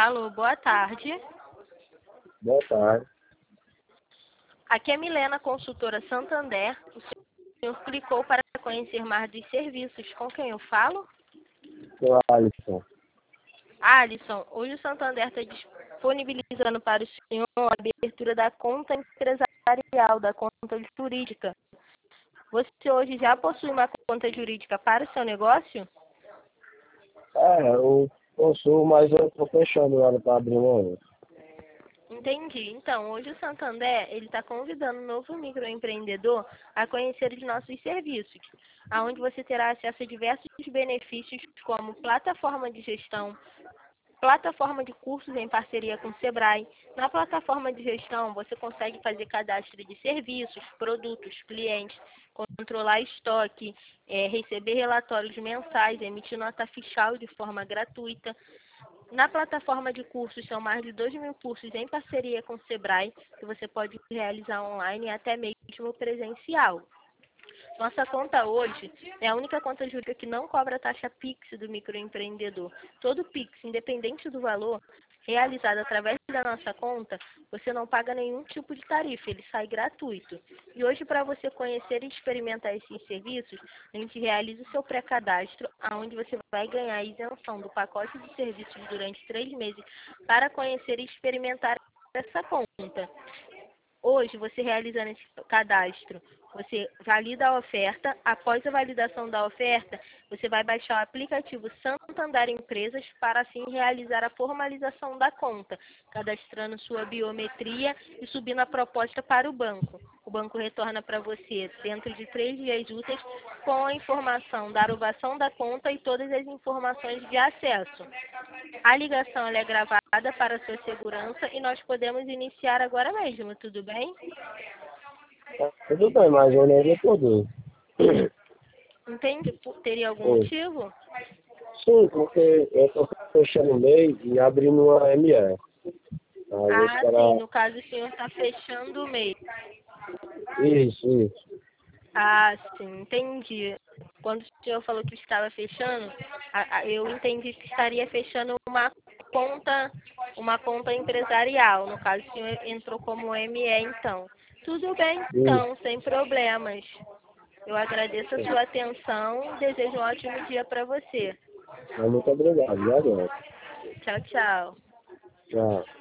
Alô, boa tarde. Boa tarde. Aqui é Milena, consultora Santander. O senhor clicou para conhecer mais dos serviços. Com quem eu falo? Sou Alisson. Alisson, hoje o Santander está disponibilizando para o senhor a abertura da conta empresarial, da conta jurídica. Você hoje já possui uma conta jurídica para o seu negócio? Eu possuo, mas eu estou fechando ela para abrir uma outra. Entendi. Então, hoje o Santander ele está convidando o novo microempreendedor a conhecer os nossos serviços, aonde você terá acesso a diversos benefícios como plataforma de gestão, plataforma de cursos em parceria com o Sebrae. Na plataforma de gestão, você consegue fazer cadastro de serviços, produtos, clientes, controlar estoque, receber relatórios mensais, emitir nota fiscal de forma gratuita. Na plataforma de cursos, são mais de 2.000 cursos em parceria com o Sebrae, que você pode realizar online e até mesmo presencial. Nossa conta hoje é a única conta jurídica que não cobra taxa Pix do microempreendedor. Todo Pix, independente do valor, realizado através da nossa conta, você não paga nenhum tipo de tarifa, ele sai gratuito. E hoje, para você conhecer e experimentar esses serviços, a gente realiza o seu pré-cadastro, onde você vai ganhar a isenção do pacote de serviços durante 3 meses para conhecer e experimentar essa conta. Hoje, você realizando esse cadastro, você valida a oferta. Após a validação da oferta, você vai baixar o aplicativo Santander Empresas para assim realizar a formalização da conta, cadastrando sua biometria e subindo a proposta para o banco. O banco retorna para você dentro de 3 dias úteis com a informação da aprovação da conta e todas as informações de acesso. A ligação ela é gravada para sua segurança e nós podemos iniciar agora mesmo, tudo bem? Tudo bem, mas eu não vou poder. Entende? Teria algum Oi. motivo? Sim, porque eu estou fechando o mês e abrindo uma ME. Aí eu vou Ah, sim, esperar. no caso o senhor está fechando o mês. Isso. Ah, sim, entendi. Quando o senhor falou que estava fechando, eu entendi que estaria fechando uma conta empresarial. No caso, o senhor entrou como ME, então. Tudo bem, Isso. então, sem problemas. Eu agradeço a sua atenção e desejo um ótimo dia para você. Mas muito obrigado, viu, agora? Tchau, tchau. Tchau.